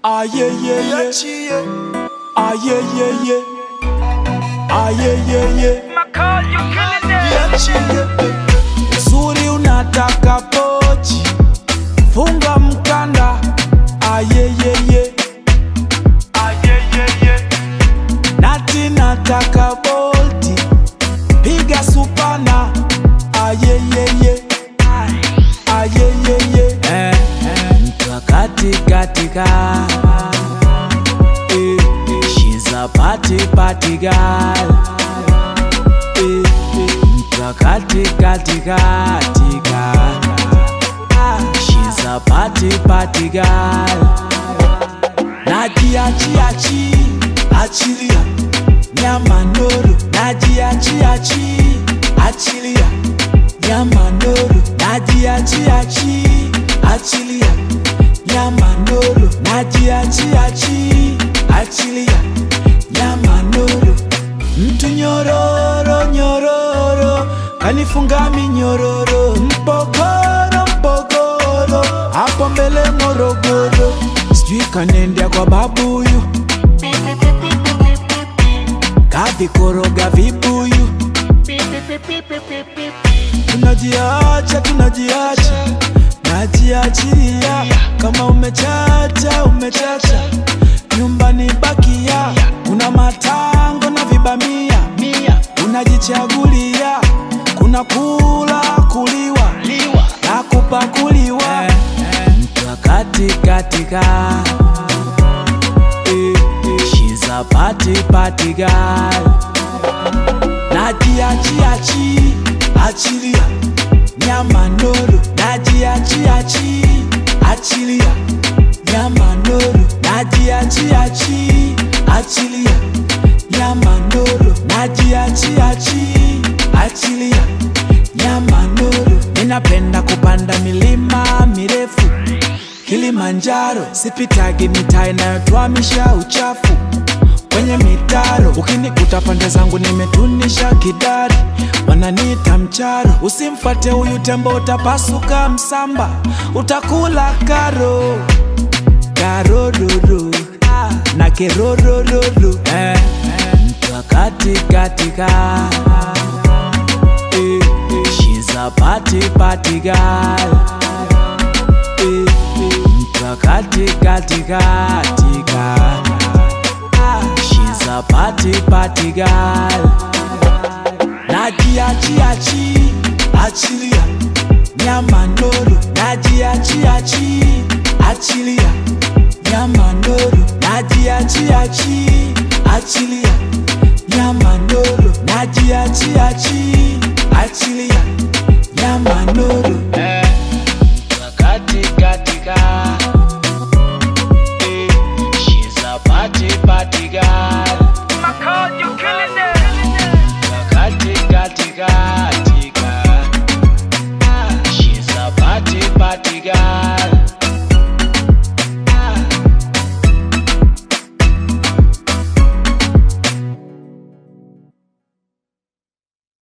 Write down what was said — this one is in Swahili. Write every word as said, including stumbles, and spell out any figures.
Ah yeah yeah yeah. Ah yeah yeah yeah. Ah yeah yeah yeah. Makal, you killing it. Uzuri unataka pochi, funga mkanda. Ah yeah yeah yeah. Ah yeah yeah yeah. Nati nataka bolti, piga supana. Ah yeah yeah yeah. Ah yeah yeah yeah. Eh, eh. Mtu kati katika, eh, she's a party party girl. Eh, mtu kati katika, katika, she's a party party girl. Najiachiachi, achilia nyama nuru. Najiachiachi, achilia nyama nuru. Najiachiachi, achilia nyama nuru. Najiachiachi, achilia nyama nuru. Mtu nyororo nyororo, kanifunga minyororo. Mpogoro mpogoro, hapo mbele Morogoro. Sijui kanendea kwa babuyu, kavikoroga vibuyu. Tunajiacha tunajiacha, najiachilia. Kama umechacha umechacha, nyumbani bakia. Kuna matango na vibamia, unajichagulia. Kuna kula kuliwa na kupakuliwa. Mtu kati katika, eh, she's a party party girl. Najiachiachi, achilia nyama nuru. Najiachiachi, achilia nyama nuru. Najiachiachi, achilia nyama nuru. Najiachiachi, achilia nyama nuru. Ninapenda kupanda milima mirefu, Kilimanjaro. Sipitagi mitaa inayotwamisha uchafu kwenye mitaro. Ukinikuta pande zangu nimetunisha kidari, wananiita mcharo. Usimfate huyu tembo utapasuka msamba, utakula karo karo roro na kerorororo. Eh, mtu kati katika, eh, she's a party party girl. Eh, mtu kati katika, katika, she's a party party girl. Najiachiachi, achilia nyama nuru. Najiachiachi, achilia nyama nuru. Najiachiachi, achilia nyama nuru. Najiachiachi, achilia nyama nuru. Eh, kati katika, eh, she's a party party girl.